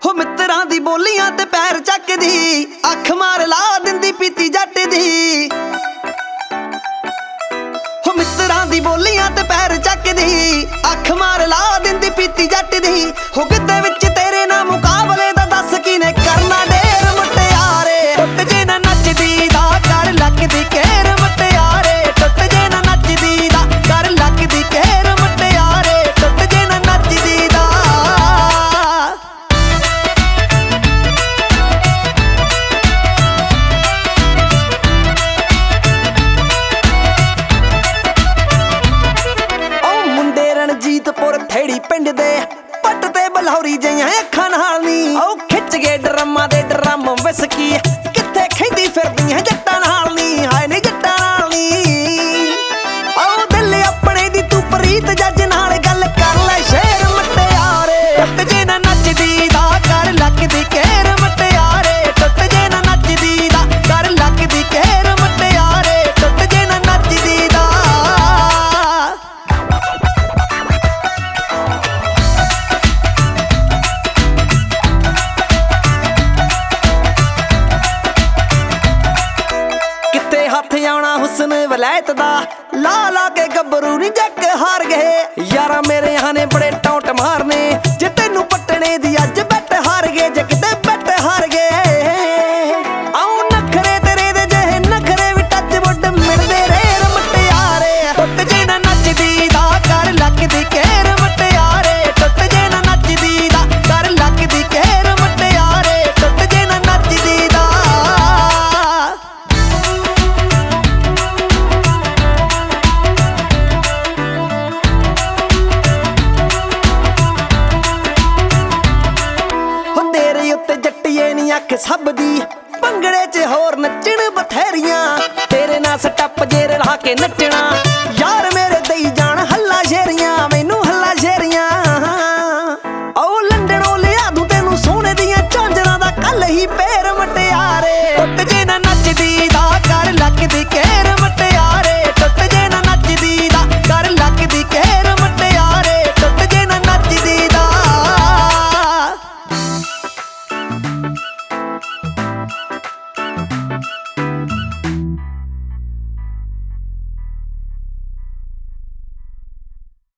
ਹੋ ਮਿੱਤਰਾਂ ਦੀ ਬੋਲੀਆਂ ਤੇ ਪੈਰ ਚੱਕਦੀ, ਅੱਖ ਮਾਰ ਲਾ ਦਿੰਦੀ ਪੀਤੀ ਜੱਟ ਦੀ। ਹੋ ਮਿੱਤਰਾਂ ਦੀ ਬੋਲੀਆਂ ਤੇ ਪੈਰ ਚੱਕਦੀ, ਅੱਖ ਮਾਰ ਲਾ ਦਿੰਦੀ ਪੀਤੀ ਜੱਟ ਦੀ। ਹੋ ਗਿੱਧੇ ਵਿੱਚ ਤੇਰੇ ਨਾਲ ਮੁਕਾਬਲੇ ਦਾ ਦੱਸ ਕਿਨੇ ਕਰਨਾ ਢੇਰ ਮੁਟਿਆਰੇ। ਟੁੱਟ ਜੇ ਨਾ ਨੱਚਦੀ ਦਾ ਕਰ ਲੱਗਦੀ ਕਹਿਰ ਮੁਟਿਆਰੇ। ਟੁੱਟ ਜੇ ਨਾ ਨੱਚਦੀ ਦਾ ਕਰ ਲੱਗਦੀ ਕਹਿਰ ਮੁਟਿਆਰੇ। ਟੁੱਟ ਜੇ ਨਾ ਨੱਚਦੀ ਦਾ। ਰਣਜੀਤਪੁਰ ਥੇੜੀ ਪਿੰਡ ਦੇ ਪੱਟ ਤੇ ਬਲਹੌਰੀ ਜਿਹੀਆਂ ਅੱਖਾਂ ਨਾਲ ਨੀ। ਉਹ ਖਿੱਚ ਗਏ ਡਰਮਾਂ ਦੇ ਡਰਮ ਵਿਸਕੀ, ਕਿੱਥੇ ਖੈਂਦੀ ਫਿਰਦੀਆਂ ਜੱਟਾਂ ਨਾਲ ਨੀ। ਹਾਏ ਨੀ ਜੱਟਾਂ ਨਾਲ ਨੀ। ਉਹ ਦਿਲ ਆਪਣੇ ਦੀ ਤੂੰ ਪ੍ਰੀਤ ਜੱਜ ਨਾਲ ਗੱਲ ਕਰ ਲੈ ਸ਼ੇਰ ਮੁਟਿਆਰੇ। ਟੁੱਟ ਜੇ ਨਾ ਨੱਚਦੀ ਦਾ ਕਰ ਲੱਗਦੀ ਕਹਿਰ ਮੁਟਿਆਰੇ। ਟੁੱਟ ਜੇ ਨਾ ਨੱਚਦੀ ਦਾ ਕਰ ਲੱਗਦੀ ਕਹਿਰ ਮੁਟਿਆਰੇ। ਟੁੱਟ ਜੇ ਨਾ ਨੱਚਦੀ ਦਾ। ਹੱਥ ਆਉਣਾ ਹੁਸਨ ਵਲੈਤ ਦਾ, ਲਾ ਲਾ ਕੇ ਗੱਭਰੂ ਨੀ ਜੱਕ ਹਾਰ ਗਏ। ਯਾਰਾਂ ਮੇਰੇ ਨੇ ਬੜੇ ਟੌਂਟ ਮਾਰਨੇ, ਜੇ ਤੈਨੂੰ ਪੱਟਣੇ ਦੀ ਅੱਜ ਬੈਟ ਹਾਰ ਗਏ। ਜੇ ਕਿਤੇ ਬੈਟ ਹਾਰ ਗਏ ਆਉ ਨਖਰੇ ਤੇਰੇ ਦੇ ਜਿਹੇ ਨਖਰੇ ਵੀ ਟੱਚ ਵੁੱਡ ਮਿਲਦੇ ਰੇਰ ਮੁਟਿਆਰੇ। ਟੁੱਟ ਜੇ ਨਾ ਨੱਚਦੀ ਦਾ ਕਰ ਲੱਗਦੀ ਕਹਿਰ ਮੁਟਿਆਰੇ। ਟੁੱਟ ਜੇ ਨਾ ਨੱਚਦੀ ਦਾ ਕਰ ਲੱਗਦੀ ਕਹਿਰ ਮੁਟਿਆਰੇ। ਟੁੱਟ ਜੇ ਨਾ ਨੱਚਦੀ ਦਾ। ਅੱਖ ਸਭ ਦੀ ਭੰਗੜੇ 'ਚ ਹੋਰ ਨੱਚਣ ਬਥੇਰੀਆਂ, ਤੇਰੇ ਨਾਲ ਸਟੱਪ ਜੇ ਰਲਾ ਕੇ ਨੱਚਣਾ।